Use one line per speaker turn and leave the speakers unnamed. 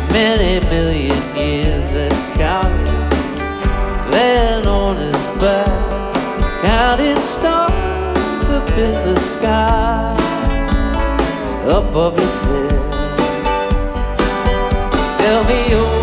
many million years and counting, laying on his back, counting stars up in the sky above his head. Tell me, oh,